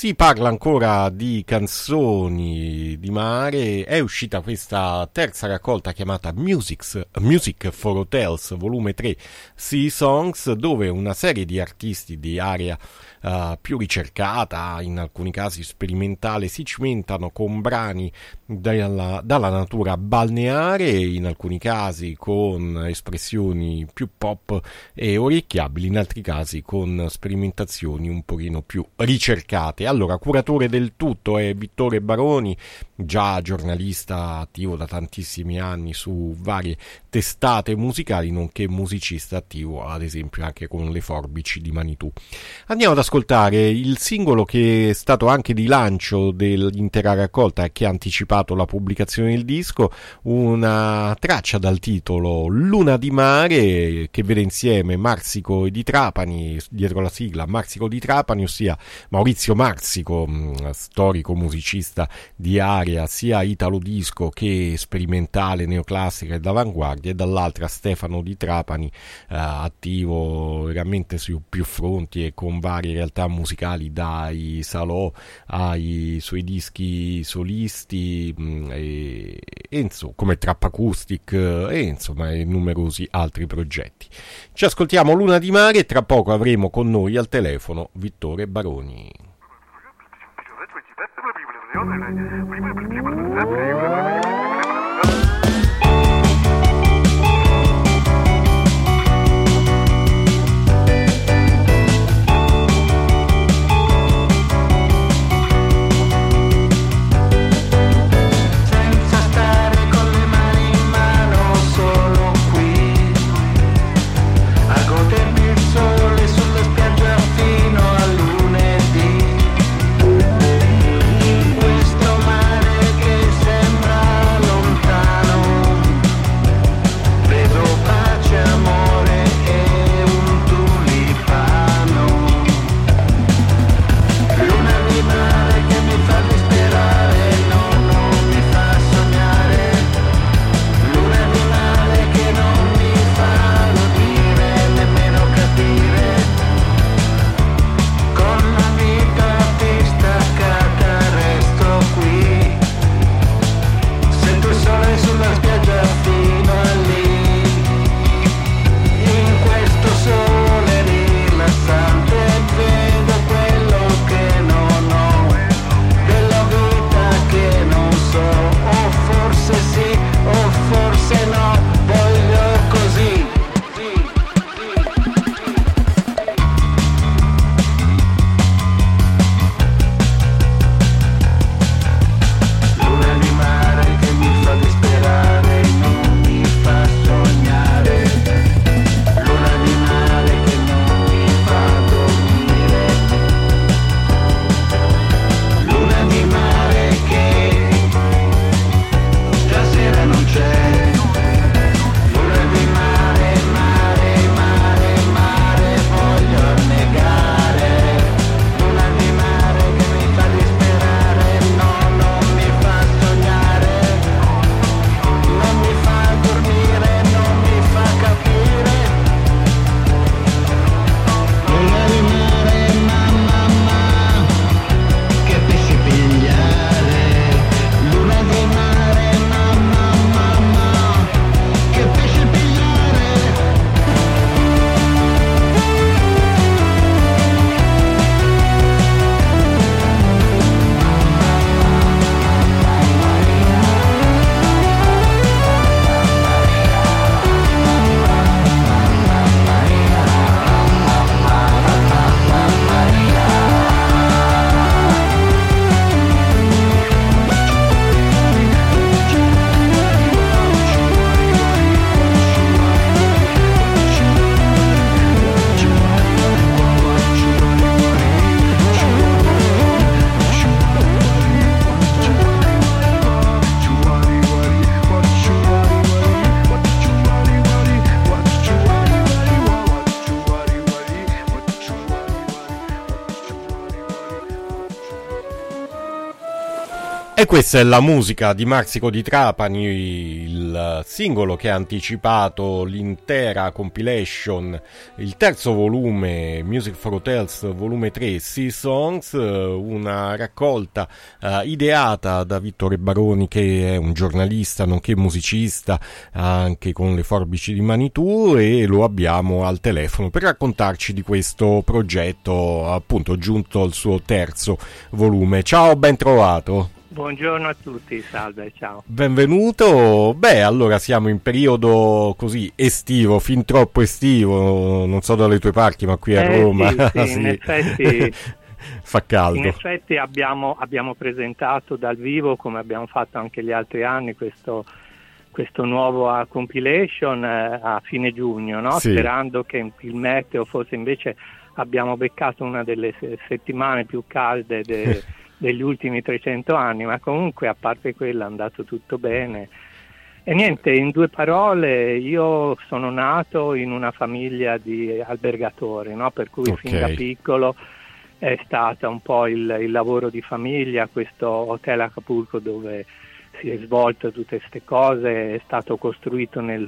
Si parla ancora di canzoni di mare. È uscita questa terza raccolta chiamata Music for Hotels volume 3 Sea Songs, dove una serie di artisti di area più ricercata, in alcuni casi sperimentale, si cimentano con brani dalla natura balneare, in alcuni casi con espressioni più pop e orecchiabili, in altri casi con sperimentazioni un pochino più ricercate. Allora, curatore del tutto è Vittore Baroni, già giornalista attivo da tantissimi anni su varie testate musicali, nonché musicista attivo ad esempio anche con le Forbici di Manitou. Andiamo ad ascoltare il singolo che è stato anche di lancio dell'intera raccolta e che ha anticipato la pubblicazione del disco, una traccia dal titolo Luna di Mare, che vede insieme Marsico e Di Trapani, dietro la sigla Marsico di Trapani, ossia Maurizio Marsico, storico musicista di area sia italo disco che sperimentale, neoclassica e d'avanguardia, e dall'altra Stefano Di Trapani, attivo veramente su più fronti e con varie realtà musicali, dai Salò ai suoi dischi solisti e insomma, come Trap Acoustic e insomma e numerosi altri progetti. Ci ascoltiamo Luna di Mare e tra poco avremo con noi al telefono Vittore Baroni. Questo mare che sembra E questa è la musica di Marsico di Trapani, il singolo che ha anticipato l'intera compilation, il terzo volume, Music for Hotels volume 3, Sea Songs, una raccolta ideata da Vittore Baroni, che è un giornalista nonché musicista, anche con le forbici di Manitou, e lo abbiamo al telefono per raccontarci di questo progetto, appunto giunto al suo terzo volume. Ciao, ben trovato. Buongiorno a tutti, salve, ciao. Benvenuto. Beh, allora siamo in periodo così estivo, fin troppo estivo, non so dalle tue parti, ma qui a Roma sì, sì. In effetti fa caldo. In effetti abbiamo presentato dal vivo, come abbiamo fatto anche gli altri anni, questo nuovo compilation a fine giugno, no? Sì. Sperando che il meteo fosse, invece abbiamo beccato una delle settimane più calde degli ultimi 300 anni, ma comunque a parte quello è andato tutto bene. E niente, in due parole, io sono nato in una famiglia di albergatori, no? Per cui fin da piccolo è stato un po' il lavoro di famiglia. Questo hotel Acapulco dove si è svolto tutte queste cose è stato costruito nel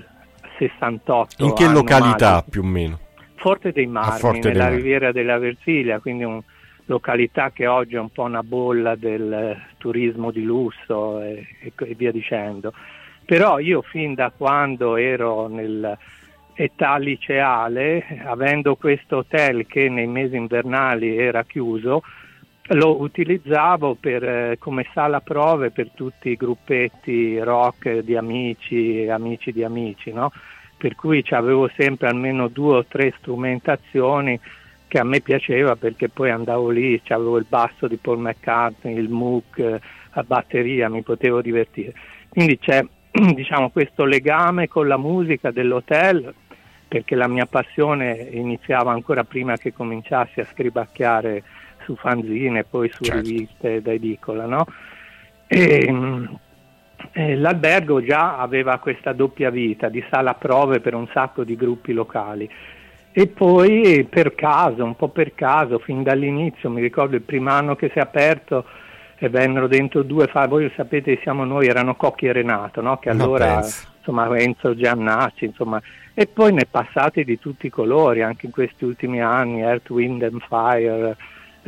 68. In che località più o meno? Forte dei Marmi, nella Riviera della Versilia, quindi località che oggi è un po' una bolla del turismo di lusso e via dicendo. Però io fin da quando ero nell'età liceale, avendo questo hotel che nei mesi invernali era chiuso, lo utilizzavo come sala prove per tutti i gruppetti rock di amici e amici di amici, no? Per cui avevo sempre almeno 2 o 3 strumentazioni che a me piaceva, perché poi andavo lì, avevo il basso di Paul McCartney, il Moog, la batteria, mi potevo divertire. Quindi c'è diciamo questo legame con la musica dell'hotel, perché la mia passione iniziava ancora prima che cominciassi a scribacchiare su fanzine e poi su riviste da edicola, no? L'albergo già aveva questa doppia vita di sala prove per un sacco di gruppi locali. E poi un po' per caso, fin dall'inizio, mi ricordo il primo anno che si è aperto e vennero dentro 2, voi sapete, siamo noi, erano Cocchi e Renato, no? Che allora, insomma, Enzo Giannacci, insomma, e poi ne passati di tutti i colori, anche in questi ultimi anni, Earth, Wind and Fire,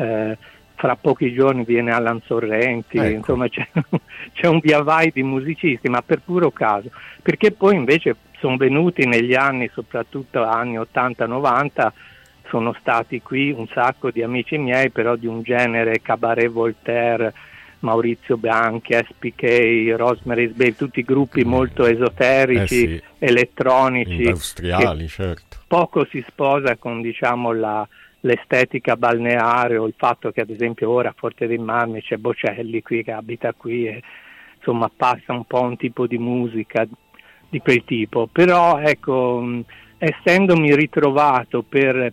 fra pochi giorni viene Alan Sorrenti, ecco. Insomma c'è un via vai di musicisti, ma per puro caso, perché poi invece sono venuti negli anni, soprattutto anni 80-90, sono stati qui un sacco di amici miei, però di un genere Cabaret Voltaire, Maurizio Bianchi, SPK, Rosemary's Baby, tutti gruppi molto esoterici, elettronici, industriali, certo. Poco si sposa con, diciamo, l'estetica balneare, o il fatto che ad esempio ora a Forte dei Marmi c'è Bocelli qui che abita qui e insomma passa un po' un tipo di musica di quel tipo. Però ecco, essendomi ritrovato per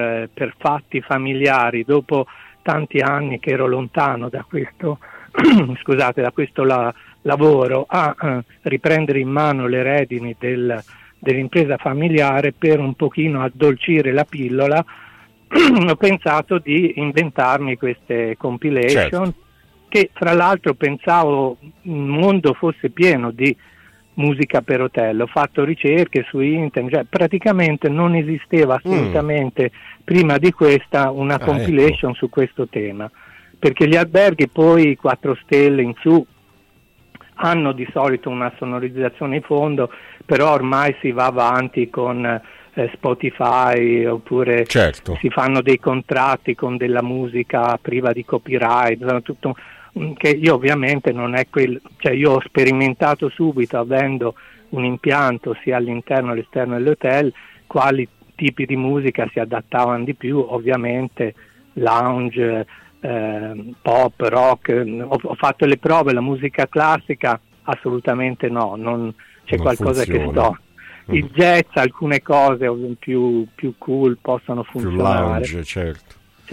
fatti familiari, dopo tanti anni che ero lontano da questo scusate, da questo lavoro, a riprendere in mano le redini dell'impresa familiare, per un pochino addolcire la pillola, ho pensato di inventarmi queste compilation, che fra l'altro pensavo il mondo fosse pieno di musica per hotel. Ho fatto ricerche su internet, cioè praticamente non esisteva assolutamente prima di questa una compilation su questo tema, perché gli alberghi poi 4 stelle in su hanno di solito una sonorizzazione in fondo, però ormai si va avanti con Spotify, oppure si fanno dei contratti con della musica priva di copyright, tutto, che io ovviamente non è cioè io ho sperimentato subito, avendo un impianto sia all'interno che all'esterno dell'hotel, quali tipi di musica si adattavano di più. Ovviamente lounge, pop, rock, ho fatto le prove. La musica classica assolutamente no, non c'è non qualcosa funziona. Che il jazz, alcune cose più cool possono funzionare, più lounge, certo.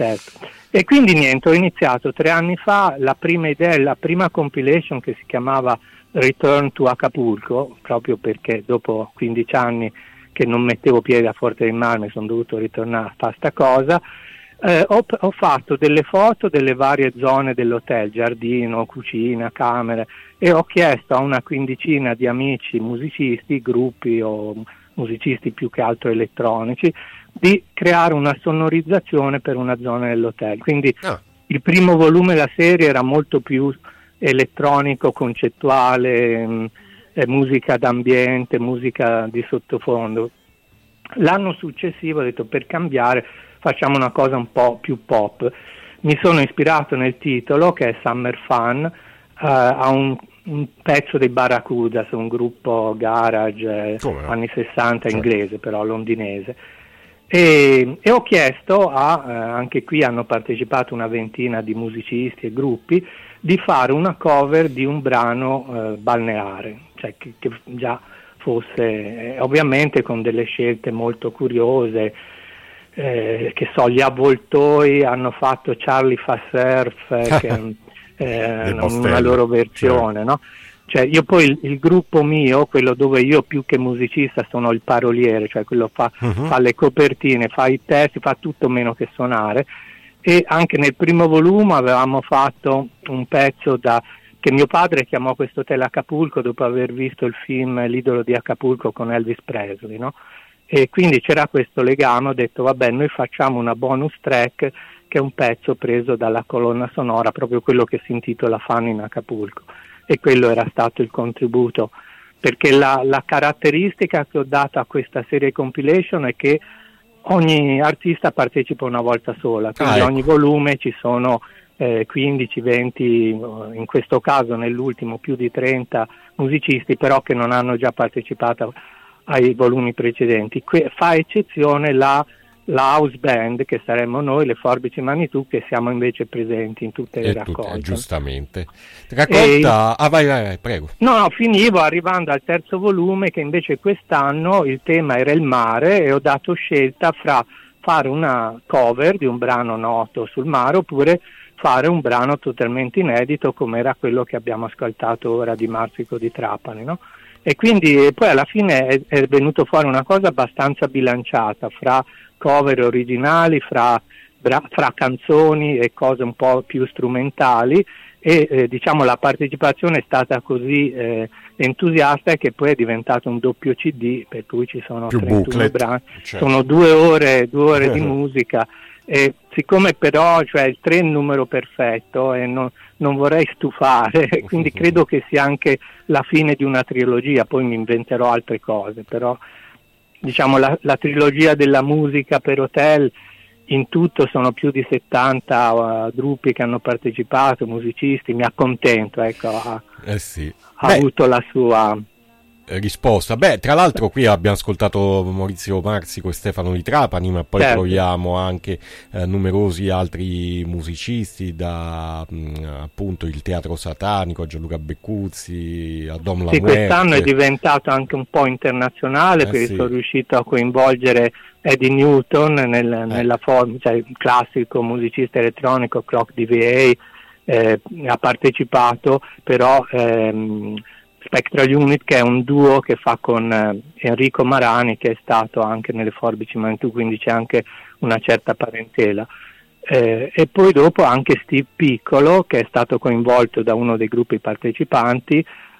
E quindi niente, ho iniziato 3 anni fa. La prima idea, la prima compilation, che si chiamava Return to Acapulco, proprio perché dopo 15 anni che non mettevo piede a Forte dei Marmi sono dovuto ritornare a fare sta cosa. Ho fatto delle foto delle varie zone dell'hotel, giardino, cucina, camere, e ho chiesto a una quindicina di amici musicisti, gruppi o musicisti più che altro elettronici, di creare una sonorizzazione per una zona dell'hotel. Quindi il primo volume della serie era molto più elettronico, concettuale, musica d'ambiente, musica di sottofondo. L'anno successivo ho detto, per cambiare facciamo una cosa un po' più pop. Mi sono ispirato nel titolo, che è Summer Fun, a un pezzo dei Barracudas, un gruppo garage anni 60 inglese, però londinese. E ho chiesto anche qui hanno partecipato una ventina di musicisti e gruppi, di fare una cover di un brano balneare, cioè che già fosse, ovviamente con delle scelte molto curiose, che so, gli Avvoltoi hanno fatto Charlie fa surf, che è una loro versione, no? Cioè io poi il gruppo mio, quello dove io più che musicista sono il paroliere, cioè quello fa le copertine, fa i testi, fa tutto meno che suonare, e anche nel primo volume avevamo fatto un pezzo che mio padre chiamò questo hotel Acapulco dopo aver visto il film L'idolo di Acapulco con Elvis Presley, no? E quindi c'era questo legame, ho detto vabbè, noi facciamo una bonus track che è un pezzo preso dalla colonna sonora, proprio quello che si intitola Fun in Acapulco, e quello era stato il contributo, perché la caratteristica che ho dato a questa serie compilation è che ogni artista partecipa una volta sola, quindi ogni volume ci sono 15, 20, in questo caso nell'ultimo più di 30 musicisti, però che non hanno già partecipato ai volumi precedenti. Fa eccezione la house band, che saremmo noi, le Forbici Manitou, che siamo invece presenti in tutte le raccolte. Giustamente. Raccolta... vai, prego. No, finivo arrivando al terzo volume, che invece quest'anno il tema era il mare, e ho dato scelta fra fare una cover di un brano noto sul mare oppure fare un brano totalmente inedito, come era quello che abbiamo ascoltato ora di Marsico di Trapani, no? E quindi poi alla fine è venuto fuori una cosa abbastanza bilanciata fra cover originali, fra canzoni e cose un po' più strumentali, e diciamo la partecipazione è stata così entusiasta che poi è diventato un doppio CD, per cui ci sono più 31 brani, sono 2 ore di musica, e siccome però il 3 è il numero perfetto e non vorrei stufare, quindi credo che sia anche la fine di una trilogia, poi mi inventerò altre cose, però diciamo la trilogia della musica per hotel, in tutto sono più di 70 gruppi che hanno partecipato, musicisti, mi accontento, ecco, ha avuto la sua risposta. Tra l'altro qui abbiamo ascoltato Maurizio Marsico e Stefano di Trapani, ma poi troviamo anche numerosi altri musicisti, da appunto il Teatro Satanico, Gianluca Beccuzzi, a Dom La Muerte. Quest'anno è diventato anche un po' internazionale, perché sono riuscito a coinvolgere Eddie Newton nella forma, cioè il classico musicista elettronico Clock DVA, ha partecipato, però Spectral Unit, che è un duo che fa con Enrico Marani, che è stato anche nelle Forbici Manitou, quindi c'è anche una certa parentela, e poi dopo anche Steve Piccolo, che è stato coinvolto da uno dei gruppi partecipanti,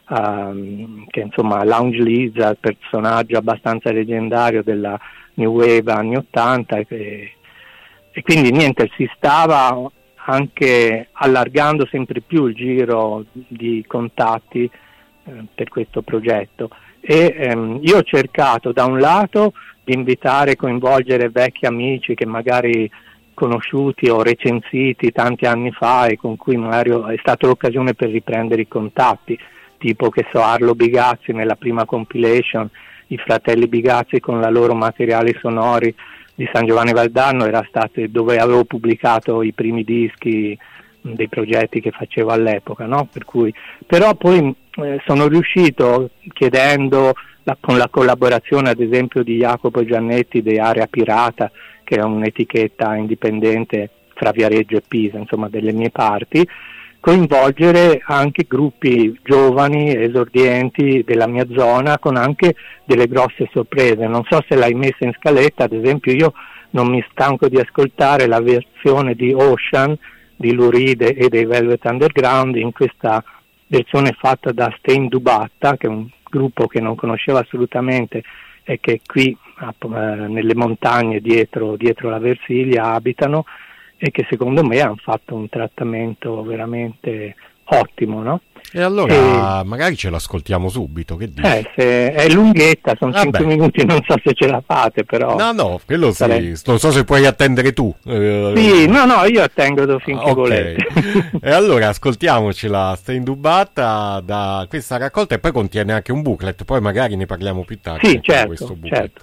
che insomma Lounge Lizard, personaggio abbastanza leggendario della New Wave anni 80, e quindi niente, si stava anche allargando sempre più il giro di contatti per questo progetto, e io ho cercato da un lato di invitare e coinvolgere vecchi amici che magari conosciuti o recensiti tanti anni fa e con cui magari è stata l'occasione per riprendere i contatti, tipo che so Arlo Bigazzi nella prima compilation, i fratelli Bigazzi con la loro materiali sonori di San Giovanni Valdarno, era stato dove avevo pubblicato i primi dischi dei progetti che facevo all'epoca, no? Per cui, però poi sono riuscito, chiedendo con la collaborazione ad esempio di Jacopo Giannetti di Area Pirata, che è un'etichetta indipendente fra Viareggio e Pisa, insomma delle mie parti, coinvolgere anche gruppi giovani, esordienti della mia zona, con anche delle grosse sorprese. Non so se l'hai messa in scaletta, ad esempio io non mi stanco di ascoltare la versione di Ocean di Lou Reed e dei Velvet Underground, in questa versione fatta da Stein Dubatta, che è un gruppo che non conoscevo assolutamente e che qui nelle montagne dietro la Versilia abitano, e che secondo me hanno fatto un trattamento veramente ottimo, no? E allora magari ce l'ascoltiamo subito, che dici? Se è lunghetta, sono 5 minuti, non so se ce la fate, però... No, quello sì, non so se puoi attendere tu. Sì, no, io attengo finché volete. E allora ascoltiamocela, Stein Dubatta, da questa raccolta, e poi contiene anche un booklet, poi magari ne parliamo più tardi. Sì, certo, questo booklet. certo.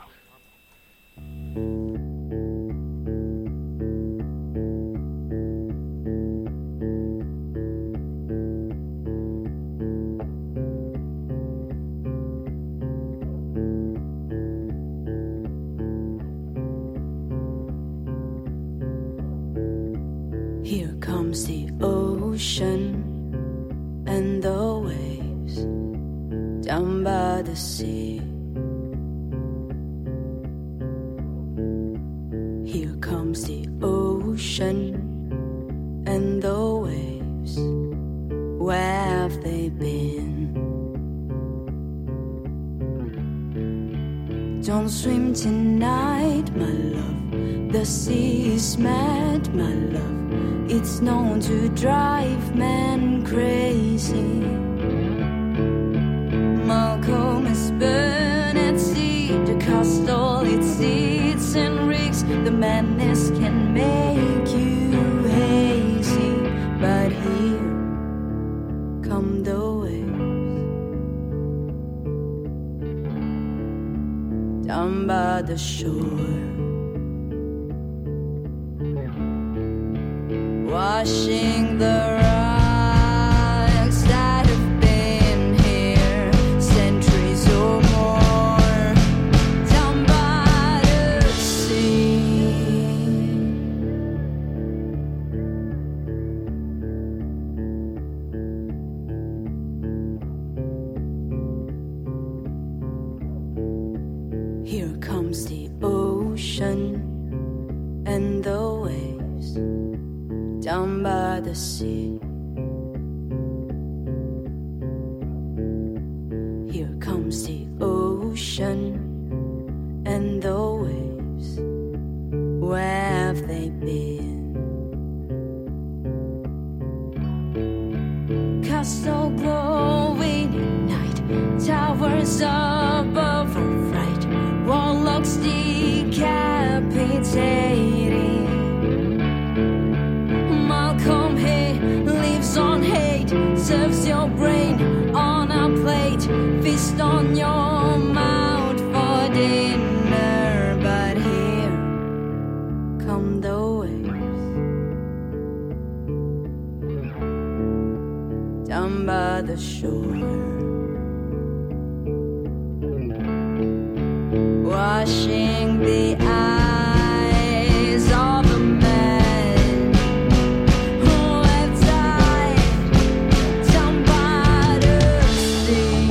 Here comes the ocean and the waves down by the sea. Here comes the ocean and the waves. Where have they been? Don't swim tonight, my love. The sea is mad, my love. It's known to drive men crazy. Malcolm is burned at sea to cast all its seeds and rigs. The madness can make you hazy, but here come the waves down by the shore, washing the rocks that have been here centuries or more, down by the sea. Here comes the ocean and the waves down by the sea. Here comes the ocean and the waves. Where have they been? Castle glowing at night, towers above our fright, warlocks decapitating. Malcolm he lives on hate, serves your brain on a plate, feast on your mouth for dinner. But here come the waves down by the shore, washing the eyes of a man who have died down by the sea.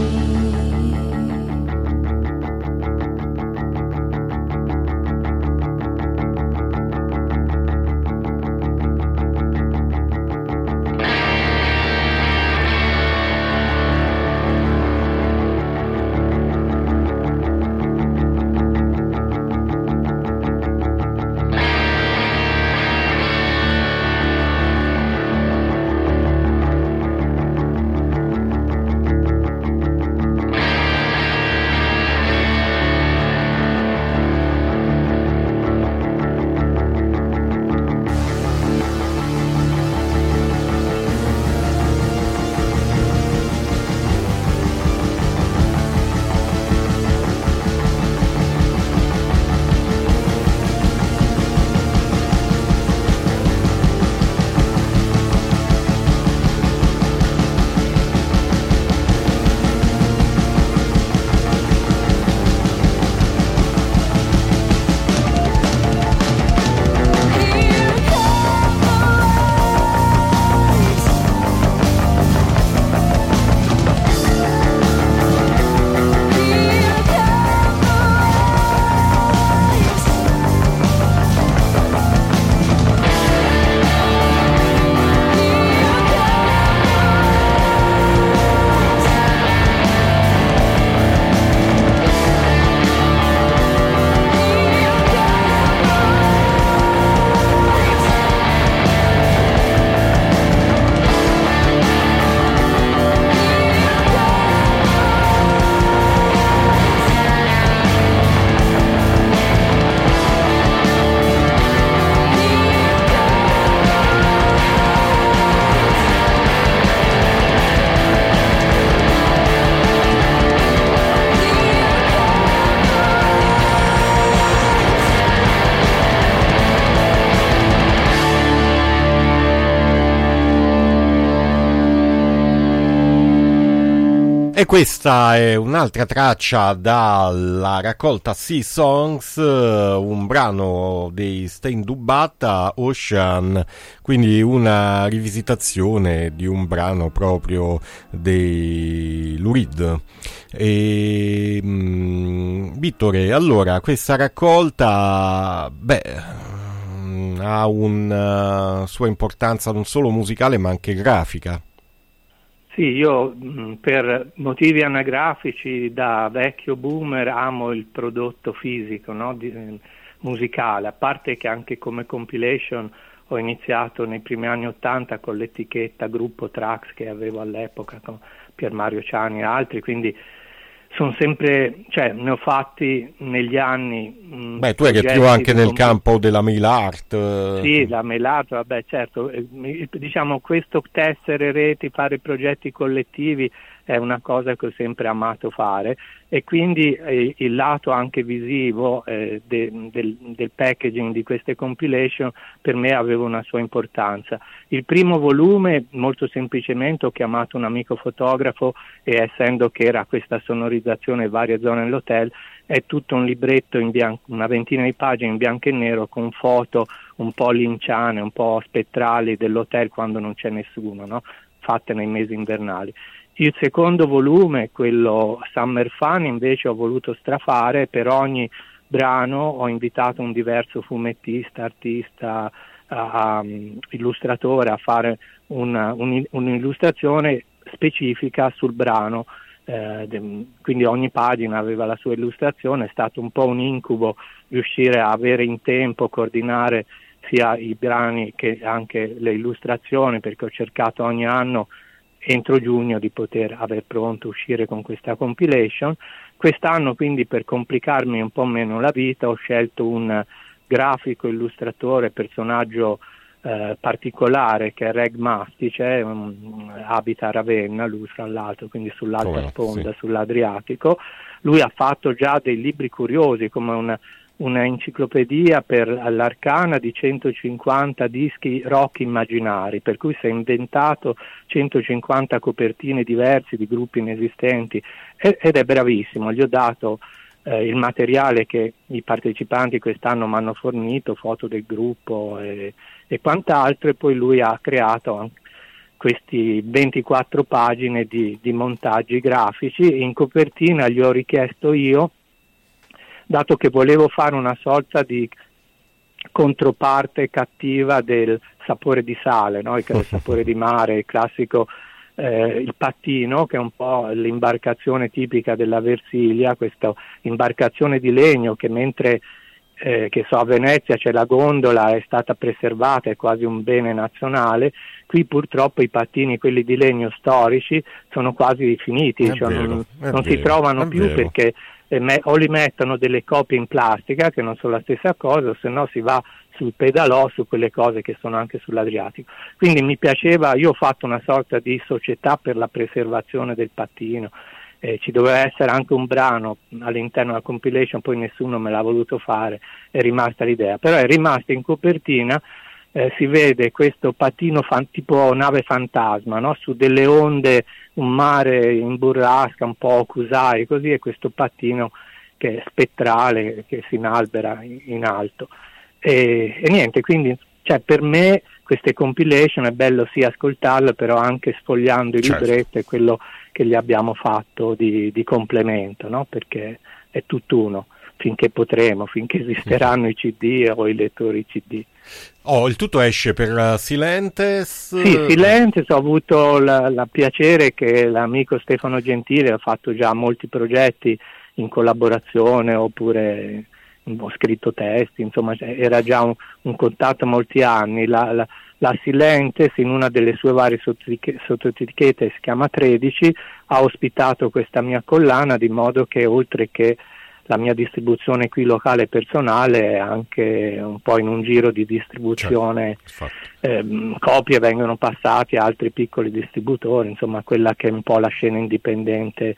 E questa è un'altra traccia dalla raccolta Sea Songs, un brano dei Stain Dubata, Ocean, quindi una rivisitazione di un brano proprio dei Lou Reed. Vittore, allora questa raccolta, ha una sua importanza non solo musicale ma anche grafica. Sì, io per motivi anagrafici da vecchio boomer amo il prodotto fisico, no? Musicale, a parte che anche come compilation ho iniziato nei primi anni '80 con l'etichetta Gruppo Trax che avevo all'epoca con Pier Mario Ciani e altri, quindi sono sempre, ne ho fatti negli anni. Tu eri più anche nel campo della mail art. Sì, la mail art, certo. Diciamo, questo tessere reti, fare progetti collettivi è una cosa che ho sempre amato fare, e quindi il lato anche visivo del packaging di queste compilation per me aveva una sua importanza. Il primo volume, molto semplicemente, ho chiamato un amico fotografo e essendo che era questa sonorizzazione varie zone dell'hotel, è tutto un libretto in bianco, una ventina di pagine in bianco e nero con foto un po' linciane, un po' spettrali dell'hotel quando non c'è nessuno, no? Fatte nei mesi invernali. Il secondo volume, quello Summer Fun, invece ho voluto strafare. Per ogni brano ho invitato un diverso fumettista, artista, illustratore a fare un'illustrazione specifica sul brano, quindi ogni pagina aveva la sua illustrazione. È stato un po' un incubo riuscire a avere in tempo, coordinare sia i brani che anche le illustrazioni, perché ho cercato ogni anno entro giugno di poter aver pronto uscire con questa compilation. Quest'anno, quindi, per complicarmi un po' meno la vita, ho scelto un grafico illustratore, personaggio particolare, che è Reg Mastice, abita a Ravenna, lui fra l'altro, quindi sull'alta sponda, sì, sull'Adriatico. Lui ha fatto già dei libri curiosi, come una enciclopedia per l'Arcana di 150 dischi rock immaginari, per cui si è inventato 150 copertine diverse di gruppi inesistenti, ed è bravissimo. Gli ho dato il materiale che i partecipanti quest'anno mi hanno fornito, foto del gruppo e quant'altro, e poi lui ha creato anche questi 24 pagine di montaggi grafici. In copertina gli ho richiesto io, dato che volevo fare una sorta di controparte cattiva del Sapore di sale, no? Il Sapore di mare, il classico, il pattino, che è un po' l'imbarcazione tipica della Versilia, questa imbarcazione di legno che mentre a Venezia c'è la gondola, è stata preservata, è quasi un bene nazionale. Qui purtroppo i pattini, quelli di legno storici, sono quasi finiti, non si trovano più, perché o li mettono delle copie in plastica che non sono la stessa cosa, o se no si va sul pedalò, su quelle cose che sono anche sull'Adriatico. Quindi mi piaceva, io ho fatto una sorta di società per la preservazione del pattino. Ci doveva essere anche un brano all'interno della compilation, poi nessuno me l'ha voluto fare, è rimasta l'idea, però è rimasta in copertina. Si vede questo pattino tipo nave fantasma, no? Su delle onde, un mare in burrasca, un po' Kusai, così, e questo pattino che è spettrale, che si inalbera in alto. E niente, quindi per me queste compilation è bello sì ascoltarle, però anche sfogliando il libretto è quello che gli abbiamo fatto di complemento, no? Perché è tutt'uno, finché potremo, finché esisteranno i CD o i lettori CD. Il tutto esce per Silentes? Sì, Silentes. Ho avuto la piacere che l'amico Stefano Gentile ha fatto già molti progetti in collaborazione, oppure ho scritto testi, insomma era già un contatto molti anni. La Silentes, in una delle sue varie sottoetichette, si chiama 13, ha ospitato questa mia collana, di modo che oltre che la mia distribuzione qui locale personale, anche un po' in un giro di distribuzione, copie vengono passate a altri piccoli distributori, insomma quella che è un po' la scena indipendente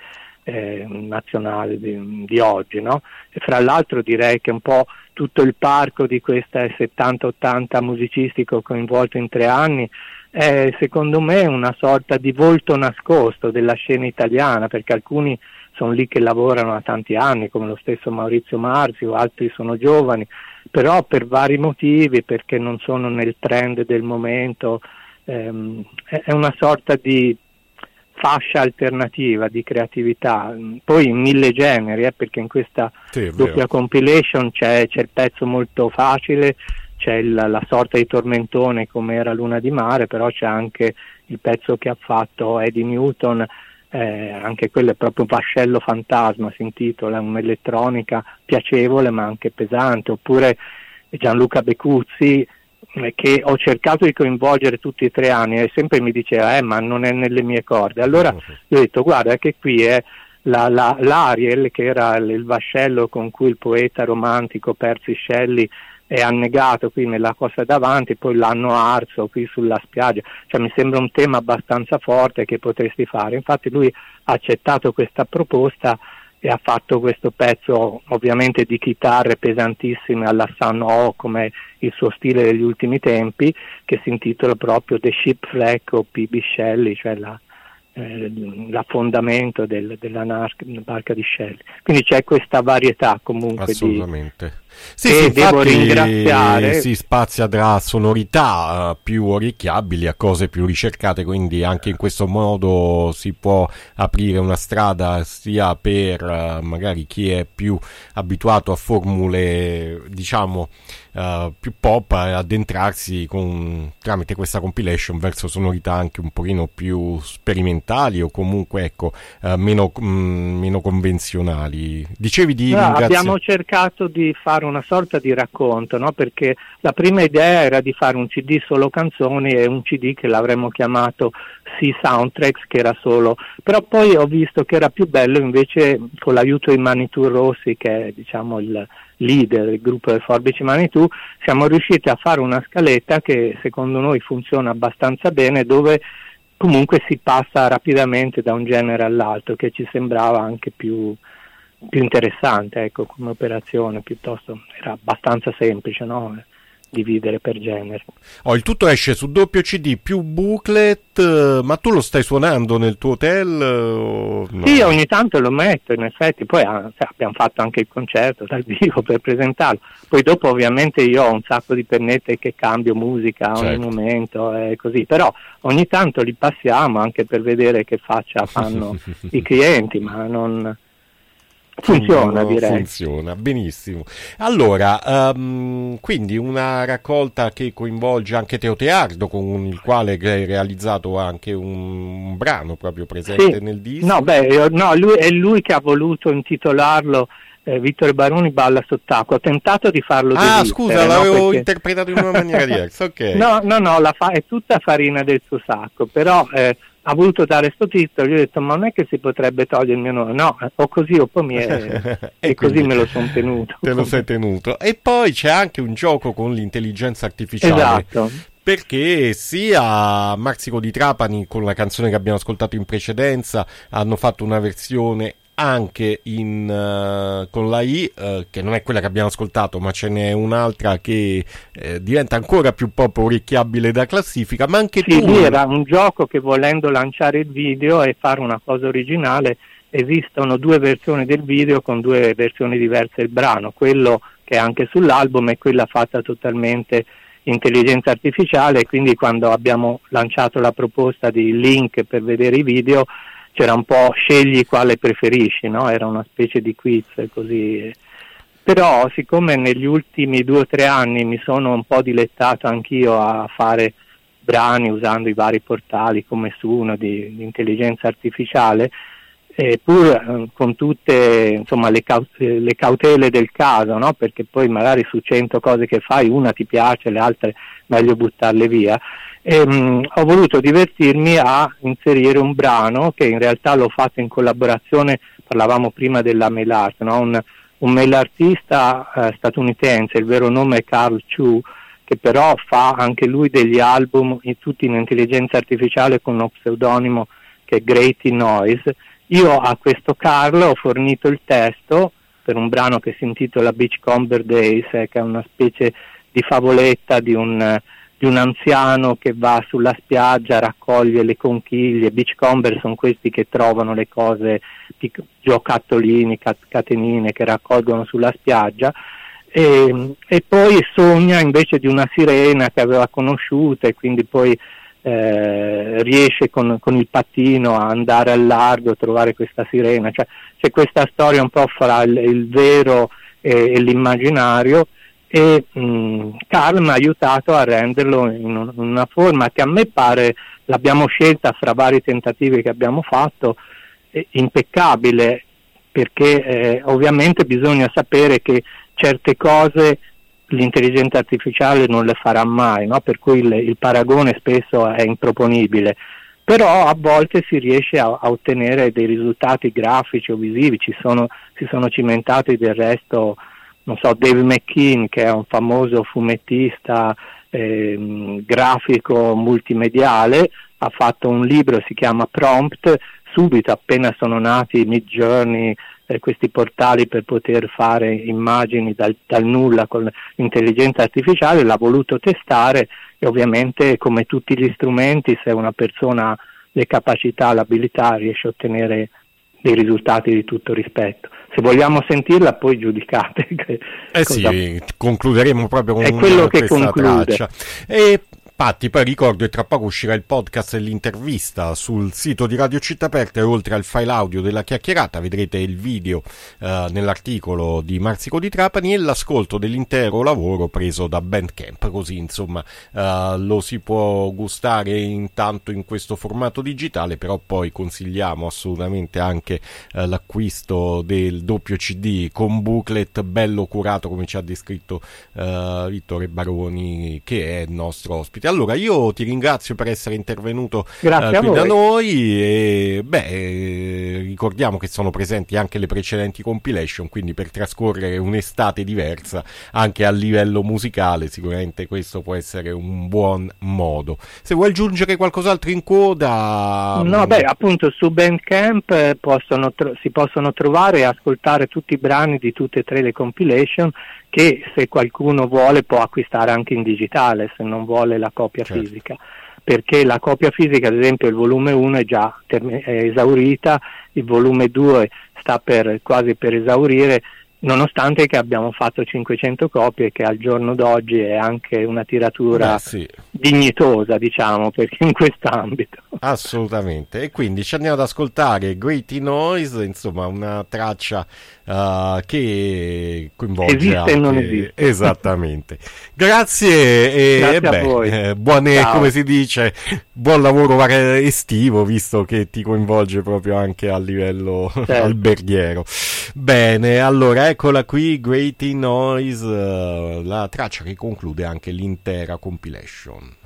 nazionale di oggi, no? E fra l'altro direi che un po' tutto il parco di questa 70-80 musicisti che ho coinvolto in 3 anni è secondo me una sorta di volto nascosto della scena italiana, perché alcuni sono lì che lavorano da tanti anni, come lo stesso Maurizio Marzio, altri sono giovani, però per vari motivi, perché non sono nel trend del momento, è una sorta di fascia alternativa di creatività, poi in mille generi, perché in questa doppia compilation c'è il pezzo molto facile, c'è la sorta di tormentone come era Luna di mare, però c'è anche il pezzo che ha fatto Eddie Newton, anche quello è proprio un vascello fantasma, si intitola, un'elettronica piacevole ma anche pesante, oppure Gianluca Becuzzi, che ho cercato di coinvolgere tutti e 3 anni e sempre mi diceva ma non è nelle mie corde. Allora io ho detto guarda che qui è l'Ariel, che era il vascello con cui il poeta romantico Percy Shelley è annegato qui nella costa davanti, poi l'hanno arso qui sulla spiaggia, cioè mi sembra un tema abbastanza forte che potresti fare. Infatti lui ha accettato questa proposta e ha fatto questo pezzo ovviamente di chitarre pesantissime alla Sun O, come il suo stile degli ultimi tempi, che si intitola proprio The Shipwreck of P.B. Shelley, cioè l'affondamento della barca di Shelley. Quindi c'è questa varietà comunque. Assolutamente. Sì, devo ringraziare. Si spazia tra sonorità più orecchiabili a cose più ricercate, quindi anche in questo modo si può aprire una strada sia per magari chi è più abituato a formule, diciamo, più pop, addentrarsi tramite questa compilation verso sonorità anche un pochino più sperimentali o comunque ecco meno convenzionali. Dicevi di abbiamo cercato di fare una sorta di racconto, no? Perché la prima idea era di fare un CD solo canzoni e un CD che l'avremmo chiamato Sea Soundtracks, che era solo, però poi ho visto che era più bello invece con l'aiuto di Manitou Rossi, che è diciamo il leader del gruppo del Forbici Manitou, siamo riusciti a fare una scaletta che secondo noi funziona abbastanza bene, dove comunque si passa rapidamente da un genere all'altro, che ci sembrava anche più interessante, ecco, come operazione, piuttosto era abbastanza semplice, no? Dividere per genere. Il tutto esce su doppio CD più booklet, ma tu lo stai suonando nel tuo hotel? O no? Sì, ogni tanto lo metto, in effetti, poi abbiamo fatto anche il concerto dal vivo per presentarlo, poi dopo ovviamente io ho un sacco di pennette che cambio musica a ogni momento e così, però ogni tanto li passiamo anche per vedere che faccia fanno i clienti, ma non... Funziona, direi. Funziona, benissimo. Allora, quindi una raccolta che coinvolge anche Teo Teardo, con il quale hai realizzato anche un brano proprio presente nel disco. È lui che ha voluto intitolarlo Vittore Baroni balla sott'acqua. Ho tentato di farlo scusa, l'avevo interpretato in una maniera diversa, ok. No, è tutta farina del suo sacco, però... ha voluto dare sto titolo, gli ho detto ma non è che si potrebbe togliere il mio nome, no, o così o poi e così me lo sono tenuto. Te lo sei tenuto. E poi c'è anche un gioco con l'intelligenza artificiale. Esatto. Perché sia Marsico di Trapani, con la canzone che abbiamo ascoltato in precedenza, hanno fatto una versione anche con la I, che non è quella che abbiamo ascoltato, ma ce n'è un'altra che diventa ancora più pop orecchiabile da classifica, ma anche tu... Sì, era un gioco che, volendo lanciare il video e fare una cosa originale, esistono 2 versioni del video con 2 versioni diverse del brano, quello che è anche sull'album e quella fatta totalmente intelligenza artificiale, quindi quando abbiamo lanciato la proposta di link per vedere i video c'era un po' scegli quale preferisci, no? Era una specie di quiz così. Però siccome negli ultimi 2 o 3 anni mi sono un po' dilettato anch'io a fare brani usando i vari portali come Suno di intelligenza artificiale, pur con tutte insomma le cautele del caso, no? Perché poi magari su 100 cose che fai una ti piace, le altre meglio buttarle via. Ho voluto divertirmi a inserire un brano che in realtà l'ho fatto in collaborazione, parlavamo prima della mail art, no? Un mail artista statunitense, il vero nome è Carl Chu, che però fa anche lui degli album tutti in intelligenza artificiale con uno pseudonimo che è Grady Noise. Io a questo Carl ho fornito il testo per un brano che si intitola Beachcomber Days, che è una specie di favoletta di un un anziano che va sulla spiaggia, raccoglie le conchiglie. Beachcomber sono questi che trovano le cose, giocattolini, catenine che raccolgono sulla spiaggia, e poi sogna invece di una sirena che aveva conosciuto, e quindi poi riesce con il pattino a andare al largo a trovare questa sirena. Cioè, c'è questa storia un po' fra il vero e l'immaginario, e Carl mi ha aiutato a renderlo in una forma che a me pare, l'abbiamo scelta fra vari tentativi che abbiamo fatto, impeccabile, perché ovviamente bisogna sapere che certe cose l'intelligenza artificiale non le farà mai, no? Per cui il paragone spesso è improponibile, però a volte si riesce a ottenere dei risultati grafici o visivi. Si sono cimentati del resto, non so, Dave McKean, che è un famoso fumettista grafico multimediale, ha fatto un libro, si chiama Prompt. Subito appena sono nati Midjourney, questi portali per poter fare immagini dal nulla con l'intelligenza artificiale, l'ha voluto testare, e ovviamente, come tutti gli strumenti, se una persona ha le capacità, l'abilità, riesce a ottenere dei risultati di tutto rispetto. Se vogliamo sentirla, poi giudicate. Sì, concluderemo proprio con quello che questa conclude. traccia. E Patti, poi ricordo che tra poco uscirà il podcast e l'intervista sul sito di Radio Città Aperta, e oltre al file audio della chiacchierata vedrete il video nell'articolo di Marsico di Trapani e l'ascolto dell'intero lavoro preso da Bandcamp, così insomma lo si può gustare intanto in questo formato digitale, però poi consigliamo assolutamente anche l'acquisto del doppio CD con booklet bello curato, come ci ha descritto Vittore Baroni, che è il nostro ospite. Allora, io ti ringrazio per essere intervenuto qui da noi, e ricordiamo che sono presenti anche le precedenti compilation, quindi per trascorrere un'estate diversa anche a livello musicale sicuramente questo può essere un buon modo. Se vuoi aggiungere qualcos'altro in coda? No, appunto su Bandcamp si possono trovare e ascoltare tutti i brani di tutte e tre le compilation, che se qualcuno vuole può acquistare anche in digitale, se non vuole la copia fisica, perché la copia fisica, ad esempio il volume 1 è già esaurita, il volume 2 sta quasi per esaurire, nonostante che abbiamo fatto 500 copie, che al giorno d'oggi è anche una tiratura dignitosa, diciamo, perché in quest'ambito. Assolutamente. E quindi ci andiamo ad ascoltare Great Noise, insomma una traccia che coinvolge esiste anche... e non esiste. Esattamente. Grazie a voi. Buone, ciao. come si dice, buon lavoro estivo, visto che ti coinvolge proprio anche a livello alberghiero. Bene, allora eccola qui, Great Noise, la traccia che conclude anche l'intera compilation.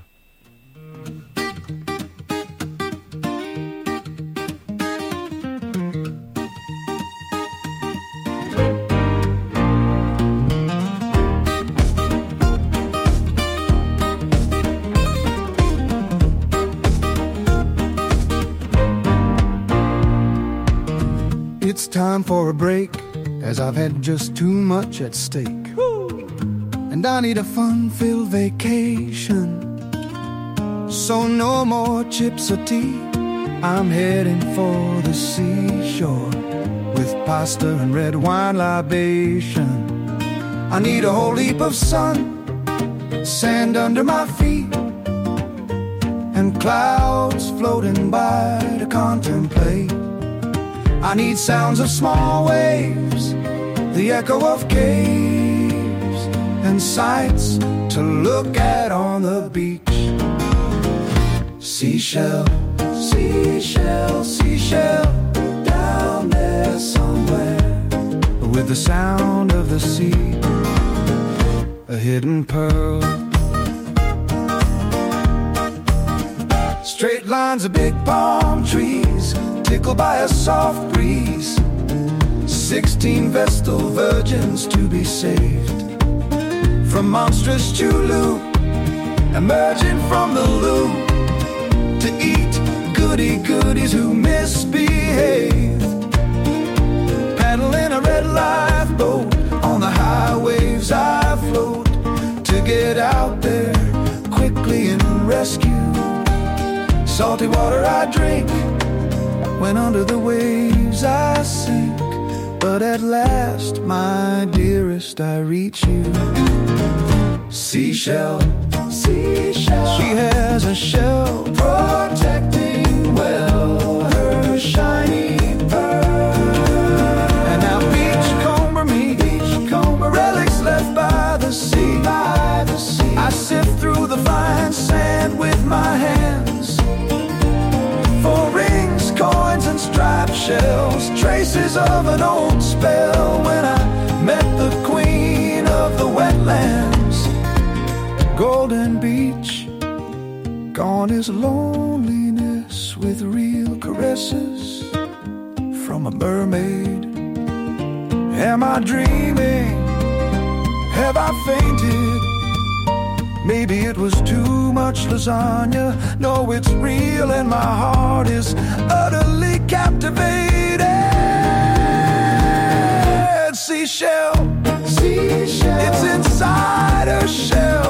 It's time for a break, as I've had just too much at stake. And I need a fun-filled vacation. So no more chips or tea, I'm heading for the seashore, with pasta and red wine libation. I need a whole heap of sun, sand under my feet, and clouds floating by to contemplate. I need sounds of small waves, the echo of caves, and sights to look at on the beach. Seashell, seashell, seashell, down there somewhere, with the sound of the sea, a hidden pearl. Straight lines of big palm trees, tickled by a soft breeze, 16 Vestal virgins to be saved from monstrous Chulu, emerging from the loo to eat goody-goodies who misbehave, paddling a red lifeboat on the high waves I float, to get out there quickly salty water I drink, when under the waves I sink. But at last, my dearest, I reach you. Seashell, seashell, she has a shell protecting well her shiny pearl. And now beachcomber me, beachcomber relics left by the sea. I sift through the fine sand with my hands for rings, coins, and striped shells, traces of an old spell when I met the queen of the wetlands. Golden Beach, gone is loneliness with real caresses from a mermaid. Am I dreaming? Have I fainted? Maybe it was too much lasagna. No, it's real and my heart is utterly captivated. Seashell, seashell, it's inside her shell.